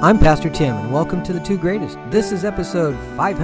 I'm Pastor Tim, and welcome to The Two Greatest. This is episode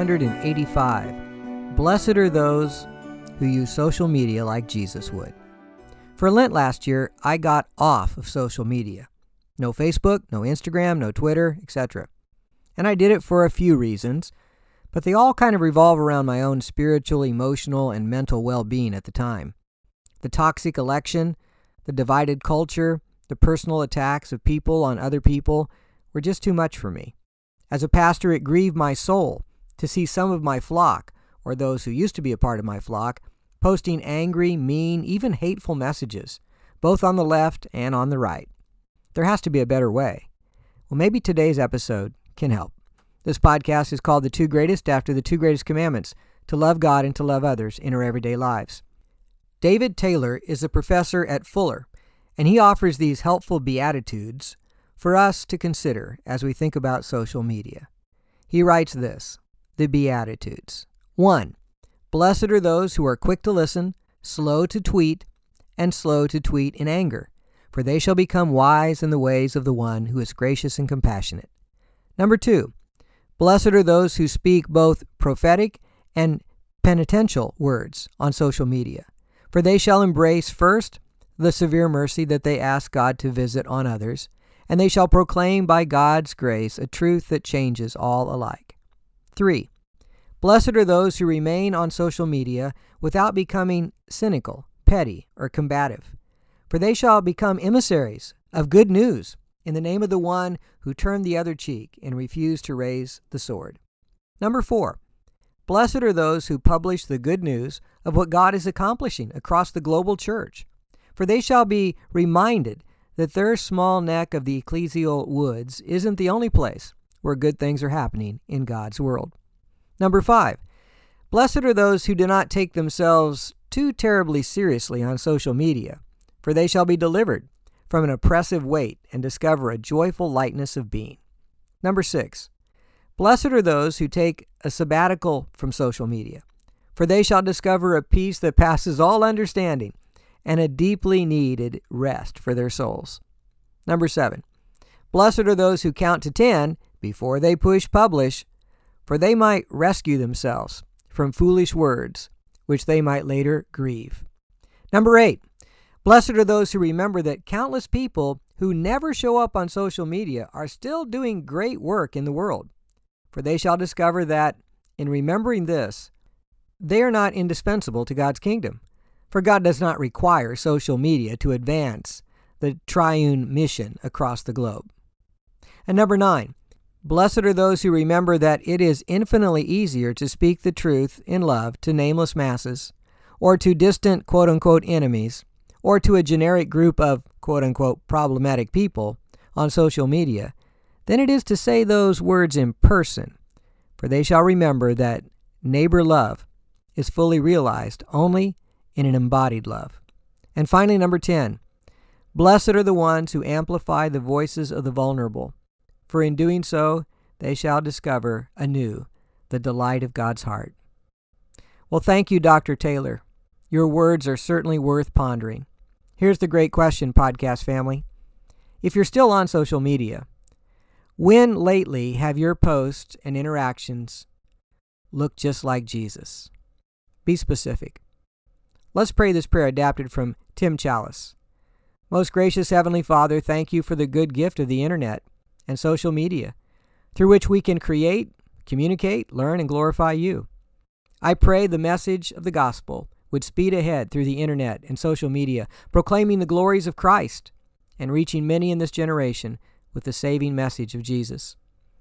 585. Blessed are those who use social media like Jesus would. For Lent last year, I got off of social media. No Facebook, no Instagram, no Twitter, etc. And I did it for a few reasons, but they all kind of revolve around my own spiritual, emotional, and mental well-being at the time. The toxic election, the divided culture, the personal attacks of people on other people were just too much for me. As a pastor, it grieved my soul to see some of my flock, or those who used to be a part of my flock, posting angry, mean, even hateful messages, both on the left and on the right. There has to be a better way. Well, maybe today's episode can help. This podcast is called The Two Greatest after the two greatest commandments, to love God and to love others in our everyday lives. David Taylor is a professor at Fuller, and he offers these helpful beatitudes for us to consider as we think about social media. He writes this, the Beatitudes. 1. Blessed are those who are quick to listen, slow to tweet, and slow to tweet in anger, for they shall become wise in the ways of the one who is gracious and compassionate. Number 2. Blessed are those who speak both prophetic and penitential words on social media, for they shall embrace first the severe mercy that they ask God to visit on others, and they shall proclaim by God's grace a truth that changes all alike. 3. Blessed are those who remain on social media without becoming cynical, petty, or combative, for they shall become emissaries of good news in the name of the one who turned the other cheek and refused to raise the sword. Number 4. Blessed are those who publish the good news of what God is accomplishing across the global church, for they shall be reminded that their small neck of the ecclesial woods isn't the only place where good things are happening in God's world. Number 5, blessed are those who do not take themselves too terribly seriously on social media, for they shall be delivered from an oppressive weight and discover a joyful lightness of being. Number 6, blessed are those who take a sabbatical from social media, for they shall discover a peace that passes all understanding and a deeply needed rest for their souls. Number 7, blessed are those who count to 10 before they push publish, for they might rescue themselves from foolish words, which they might later grieve. Number 8, blessed are those who remember that countless people who never show up on social media are still doing great work in the world, for they shall discover that, in remembering this, they are not indispensable to God's kingdom. For God does not require social media to advance the triune mission across the globe. And number 9, blessed are those who remember that it is infinitely easier to speak the truth in love to nameless masses, or to distant quote-unquote enemies, or to a generic group of quote-unquote problematic people on social media, than it is to say those words in person, for they shall remember that neighbor love is fully realized only in an embodied love. And finally, number 10, blessed are the ones who amplify the voices of the vulnerable, for in doing so, they shall discover anew the delight of God's heart. Well, thank you, Dr. Taylor. Your words are certainly worth pondering. Here's the great question, podcast family. If you're still on social media, when lately have your posts and interactions looked just like Jesus? Be specific. Let's pray this prayer adapted from Tim Challis. Most gracious Heavenly Father, thank you for the good gift of the internet and social media, through which we can create, communicate, learn, and glorify you. I pray the message of the gospel would speed ahead through the internet and social media, proclaiming the glories of Christ and reaching many in this generation with the saving message of Jesus.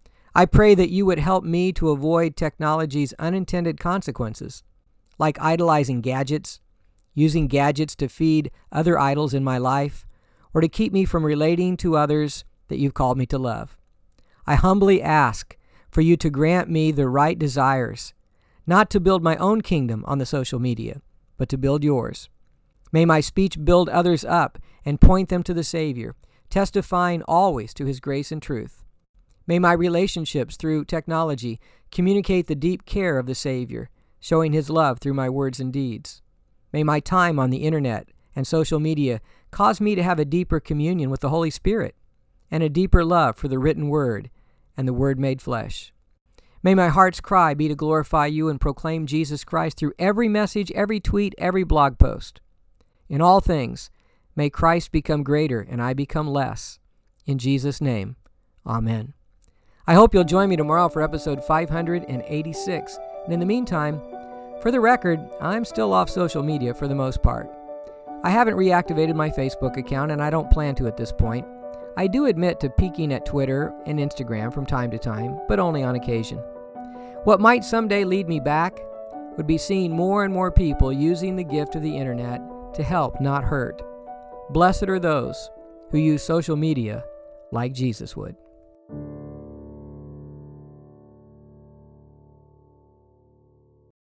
I pray that you would help me to avoid technology's unintended consequences, like idolizing gadgets, using gadgets to feed other idols in my life, or to keep me from relating to others that you've called me to love. I humbly ask for you to grant me the right desires, not to build my own kingdom on the social media, but to build yours. May my speech build others up and point them to the Savior, testifying always to His grace and truth. May my relationships through technology communicate the deep care of the Savior, showing His love through my words and deeds. May my time on the internet and social media cause me to have a deeper communion with the Holy Spirit and a deeper love for the written word and the Word made flesh. May my heart's cry be to glorify you and proclaim Jesus Christ through every message, every tweet, every blog post. In all things, may Christ become greater and I become less. In Jesus' name, amen. I hope you'll join me tomorrow for episode 586. And in the meantime, for the record, I'm still off social media for the most part. I haven't reactivated my Facebook account, and I don't plan to at this point. I do admit to peeking at Twitter and Instagram from time to time, but only on occasion. What might someday lead me back would be seeing more and more people using the gift of the internet to help, not hurt. Blessed are those who use social media like Jesus would.